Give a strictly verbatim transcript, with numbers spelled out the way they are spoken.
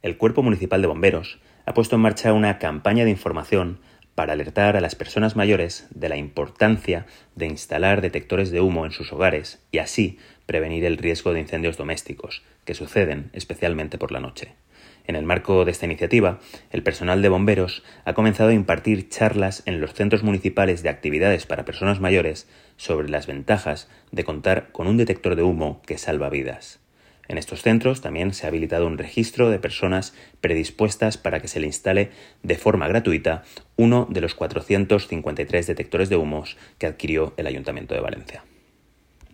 el Cuerpo Municipal de Bomberos ha puesto en marcha una campaña de información para alertar a las personas mayores de la importancia de instalar detectores de humo en sus hogares y así prevenir el riesgo de incendios domésticos, que suceden especialmente por la noche. En el marco de esta iniciativa, el personal de bomberos ha comenzado a impartir charlas en los centros municipales de actividades para personas mayores sobre las ventajas de contar con un detector de humo que salva vidas. En estos centros también se ha habilitado un registro de personas predispuestas para que se le instale de forma gratuita uno de los cuatrocientos cincuenta y tres detectores de humos que adquirió el Ayuntamiento de Valencia.